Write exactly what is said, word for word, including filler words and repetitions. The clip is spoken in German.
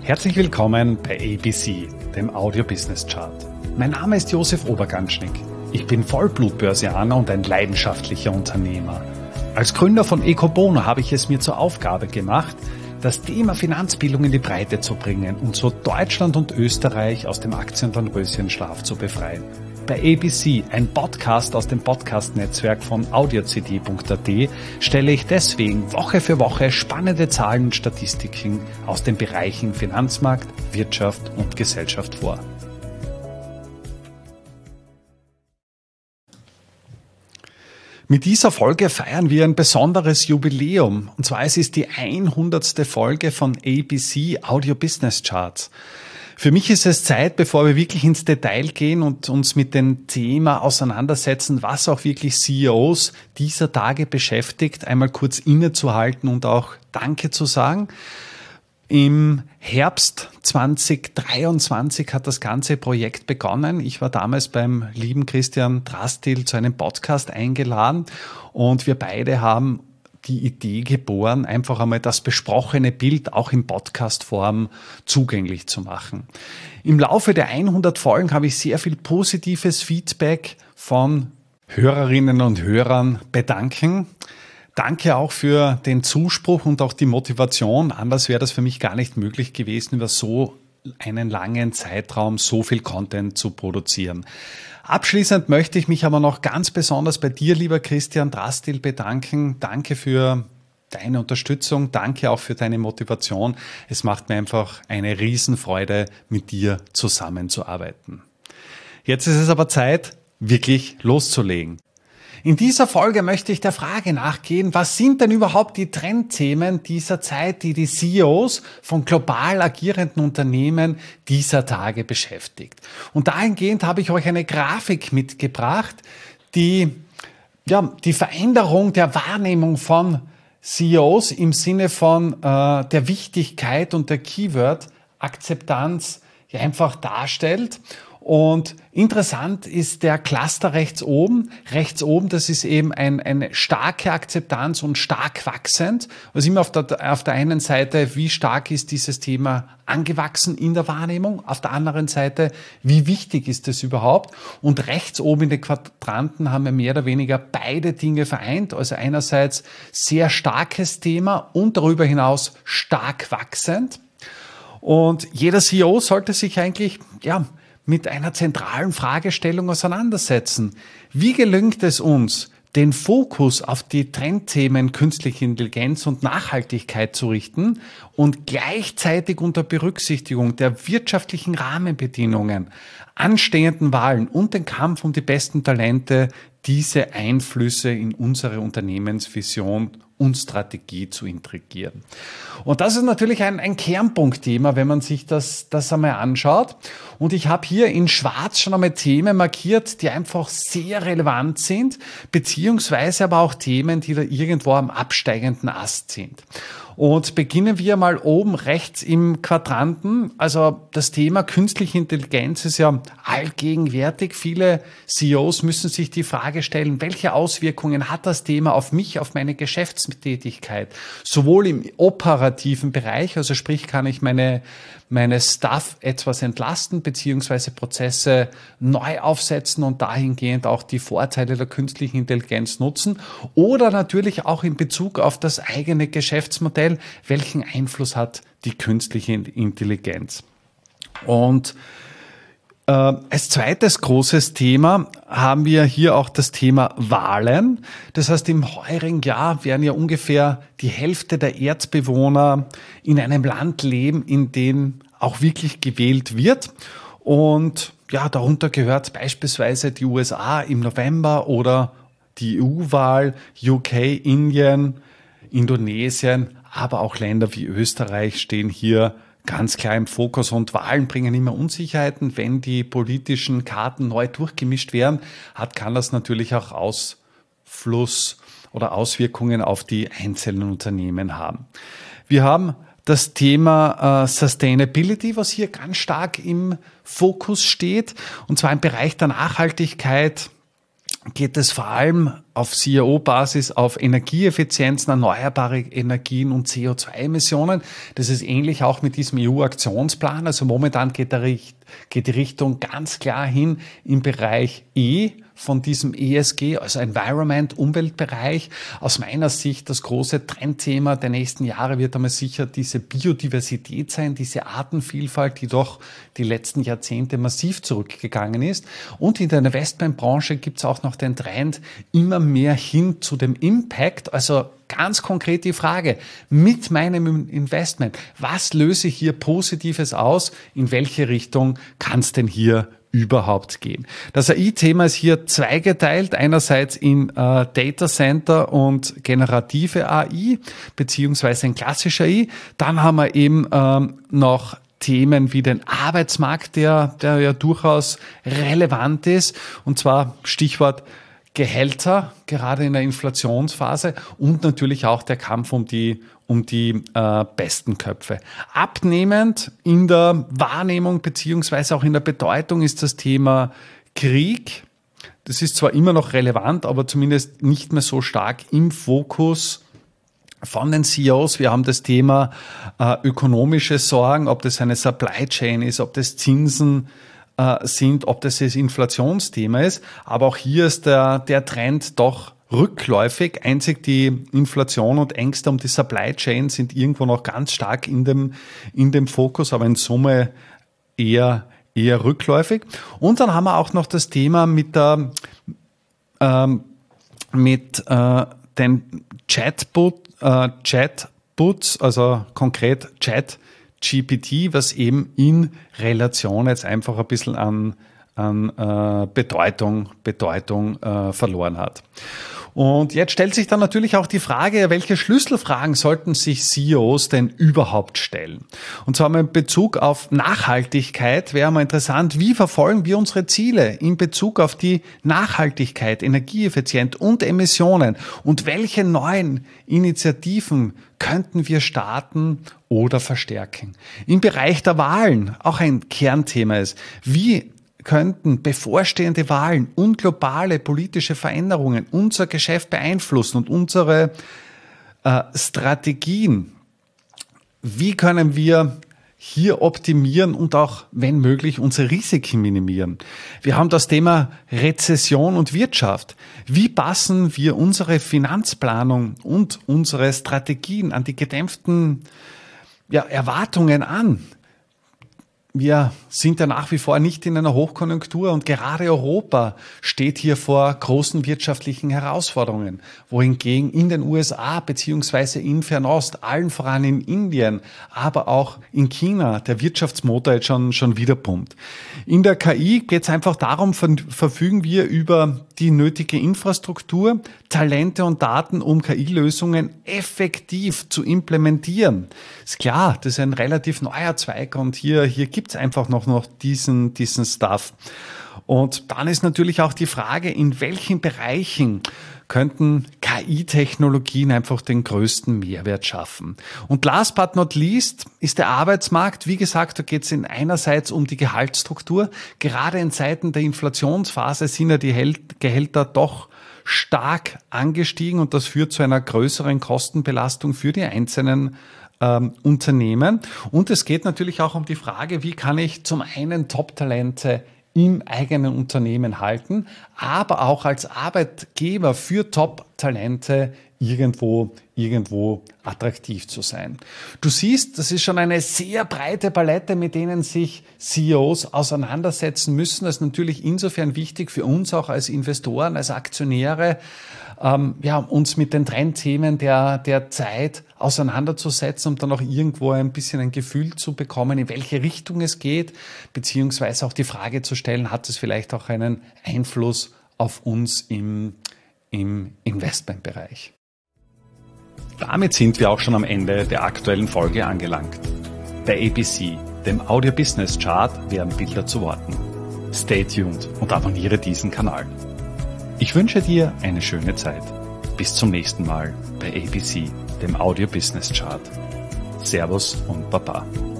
Herzlich willkommen bei A B C, dem Audio Business Chart. Mein Name ist Josef Oberganschnick. Ich bin Vollblut-Börsianer und ein leidenschaftlicher Unternehmer. Als Gründer von Ecobono habe ich es mir zur Aufgabe gemacht, das Thema Finanzbildung in die Breite zu bringen und so Deutschland und Österreich aus dem Aktienröschenschlaf zu befreien. Bei A B C, ein Podcast aus dem Podcast-Netzwerk von audio c d punkt a t, stelle ich deswegen Woche für Woche spannende Zahlen und Statistiken aus den Bereichen Finanzmarkt, Wirtschaft und Gesellschaft vor. Mit dieser Folge feiern wir ein besonderes Jubiläum. Und zwar es ist die hundertste Folge von A B C Audio Business Charts. Für mich ist es Zeit, bevor wir wirklich ins Detail gehen und uns mit dem Thema auseinandersetzen, was auch wirklich C E Os dieser Tage beschäftigt, einmal kurz innezuhalten und auch Danke zu sagen. Im Herbst zwanzig dreiundzwanzig hat das ganze Projekt begonnen. Ich war damals beim lieben Christian Drastil zu einem Podcast eingeladen und wir beide haben die Idee geboren, einfach einmal das besprochene Bild auch in Podcast-Form zugänglich zu machen. Im Laufe der hundert Folgen habe ich sehr viel positives Feedback von Hörerinnen und Hörern bedanken. Danke auch für den Zuspruch und auch die Motivation. Anders wäre das für mich gar nicht möglich gewesen, über so einen langen Zeitraum so viel Content zu produzieren. Abschließend möchte ich mich aber noch ganz besonders bei dir, lieber Christian Drastil, bedanken. Danke für deine Unterstützung, danke auch für deine Motivation. Es macht mir einfach eine Riesenfreude, mit dir zusammenzuarbeiten. Jetzt ist es aber Zeit, wirklich loszulegen. In dieser Folge möchte ich der Frage nachgehen, was sind denn überhaupt die Trendthemen dieser Zeit, die die C E Os von global agierenden Unternehmen dieser Tage beschäftigt. Und dahingehend habe ich euch eine Grafik mitgebracht, die ja, die Veränderung der Wahrnehmung von C E Os im Sinne von äh, der Wichtigkeit und der Keyword-Akzeptanz ja einfach darstellt. Und interessant ist der Cluster rechts oben. Rechts oben, das ist eben ein, eine starke Akzeptanz und stark wachsend. Also immer auf der, auf der einen Seite, wie stark ist dieses Thema angewachsen in der Wahrnehmung? Auf der anderen Seite, wie wichtig ist es überhaupt? Und rechts oben in den Quadranten haben wir mehr oder weniger beide Dinge vereint. Also einerseits sehr starkes Thema und darüber hinaus stark wachsend. Und jeder C E O sollte sich eigentlich, ja, mit einer zentralen Fragestellung auseinandersetzen. Wie gelingt es uns, den Fokus auf die Trendthemen künstliche Intelligenz und Nachhaltigkeit zu richten und gleichzeitig unter Berücksichtigung der wirtschaftlichen Rahmenbedingungen, anstehenden Wahlen und den Kampf um die besten Talente diese Einflüsse in unsere Unternehmensvision und Strategie zu integrieren. Und das ist natürlich ein, ein Kernpunktthema, wenn man sich das, das einmal anschaut. Und ich habe hier in Schwarz schon einmal Themen markiert, die einfach sehr relevant sind, beziehungsweise aber auch Themen, die da irgendwo am absteigenden Ast sind. Und beginnen wir mal oben rechts im Quadranten. Also das Thema künstliche Intelligenz ist ja allgegenwärtig. Viele C E Os müssen sich die Frage stellen, welche Auswirkungen hat das Thema auf mich, auf meine Geschäftstätigkeit? Sowohl im operativen Bereich, also sprich, kann ich meine, meine Staff etwas entlasten, beziehungsweise Prozesse neu aufsetzen und dahingehend auch die Vorteile der künstlichen Intelligenz nutzen. Oder natürlich auch in Bezug auf das eigene Geschäftsmodell. Welchen Einfluss hat die künstliche Intelligenz? Und äh, als zweites großes Thema haben wir hier auch das Thema Wahlen. Das heißt, im heurigen Jahr werden ja ungefähr die Hälfte der Erdbewohner in einem Land leben, in dem auch wirklich gewählt wird. Und ja, darunter gehört beispielsweise die U S A im November oder die E U-Wahl, U K, Indien, Indonesien, aber auch Länder wie Österreich stehen hier ganz klar im Fokus und Wahlen bringen immer Unsicherheiten. Wenn die politischen Karten neu durchgemischt werden, hat, kann das natürlich auch Ausfluss oder Auswirkungen auf die einzelnen Unternehmen haben. Wir haben das Thema äh, Sustainability, was hier ganz stark im Fokus steht, und zwar im Bereich der Nachhaltigkeit geht es vor allem auf C A O-Basis auf Energieeffizienz, erneuerbare Energien und C O zwei Emissionen. Das ist ähnlich auch mit diesem E U-Aktionsplan. Also momentan geht, der, geht die Richtung ganz klar hin im Bereich E von diesem E S G, also Environment, Umweltbereich. Aus meiner Sicht das große Trendthema der nächsten Jahre wird einmal sicher diese Biodiversität sein, diese Artenvielfalt, die doch die letzten Jahrzehnte massiv zurückgegangen ist. Und in der Investmentbranche gibt es auch noch den Trend immer mehr hin zu dem Impact, also ganz konkret die Frage, mit meinem Investment, was löse ich hier Positives aus? In welche Richtung kann es denn hier überhaupt gehen? Das A I-Thema ist hier zweigeteilt, einerseits in äh, Data Center und generative A I, beziehungsweise ein klassischer A I. Dann haben wir eben ähm, noch Themen wie den Arbeitsmarkt, der, der ja durchaus relevant ist, und zwar Stichwort Gehälter, gerade in der Inflationsphase, und natürlich auch der Kampf um die um die äh, besten Köpfe. Abnehmend in der Wahrnehmung beziehungsweise auch in der Bedeutung ist das Thema Krieg. Das ist zwar immer noch relevant, aber zumindest nicht mehr so stark im Fokus von den C E Os. Wir haben das Thema äh, ökonomische Sorgen, ob das eine Supply Chain ist, ob das Zinsen äh, sind, ob das das Inflationsthema ist. Aber auch hier ist der, der Trend doch rückläufig. Einzig die Inflation und Ängste um die Supply Chain sind irgendwo noch ganz stark in dem, in dem Fokus, aber in Summe eher, eher rückläufig. Und dann haben wir auch noch das Thema mit der, ähm, mit, äh, den Chatbot, äh, Chatbots, also konkret Chat G P T, was eben in Relation jetzt einfach ein bisschen an, an äh, Bedeutung, Bedeutung äh, verloren hat. Und jetzt stellt sich dann natürlich auch die Frage, welche Schlüsselfragen sollten sich C E Os denn überhaupt stellen? Und zwar in Bezug auf Nachhaltigkeit wäre mal interessant, wie verfolgen wir unsere Ziele in Bezug auf die Nachhaltigkeit, Energieeffizienz und Emissionen? Und welche neuen Initiativen könnten wir starten oder verstärken? Im Bereich der Wahlen, auch ein Kernthema ist, wie könnten bevorstehende Wahlen und globale politische Veränderungen unser Geschäft beeinflussen und unsere äh, Strategien? Wie können wir hier optimieren und auch, wenn möglich, unsere Risiken minimieren? Wir haben das Thema Rezession und Wirtschaft. Wie passen wir unsere Finanzplanung und unsere Strategien an die gedämpften ja, Erwartungen an? Wir sind ja nach wie vor nicht in einer Hochkonjunktur und gerade Europa steht hier vor großen wirtschaftlichen Herausforderungen, wohingegen in den U S A beziehungsweise in Fernost, allen voran in Indien, aber auch in China der Wirtschaftsmotor jetzt schon, schon wieder pumpt. In der K I geht es einfach darum, verfügen wir über die nötige Infrastruktur, Talente und Daten, um K I-Lösungen effektiv zu implementieren. Ist klar, das ist ein relativ neuer Zweig und hier, hier gibt es einfach noch, noch diesen, diesen Stuff. Und dann ist natürlich auch die Frage, in welchen Bereichen könnten K I-Technologien einfach den größten Mehrwert schaffen. Und last but not least ist der Arbeitsmarkt. Wie gesagt, da geht es in einerseits um die Gehaltsstruktur. Gerade in Zeiten der Inflationsphase sind ja die Gehälter doch stark angestiegen und das führt zu einer größeren Kostenbelastung für die einzelnen ähm, Unternehmen. Und es geht natürlich auch um die Frage, wie kann ich zum einen Top-Talente im eigenen Unternehmen halten, aber auch als Arbeitgeber für Top-Talente irgendwo, irgendwo attraktiv zu sein. Du siehst, das ist schon eine sehr breite Palette, mit denen sich C E Os auseinandersetzen müssen. Das ist natürlich insofern wichtig für uns auch als Investoren, als Aktionäre, ähm, ja, uns mit den Trendthemen der, der Zeit auseinanderzusetzen, um dann auch irgendwo ein bisschen ein Gefühl zu bekommen, in welche Richtung es geht, beziehungsweise auch die Frage zu stellen, hat es vielleicht auch einen Einfluss auf uns im, im Investmentbereich. Damit sind wir auch schon am Ende der aktuellen Folge angelangt. Bei A B C, dem Audio Business Chart, werden Bilder zu Worten. Stay tuned und abonniere diesen Kanal. Ich wünsche dir eine schöne Zeit. Bis zum nächsten Mal bei A B C, dem Audio Business Chart. Servus und Baba.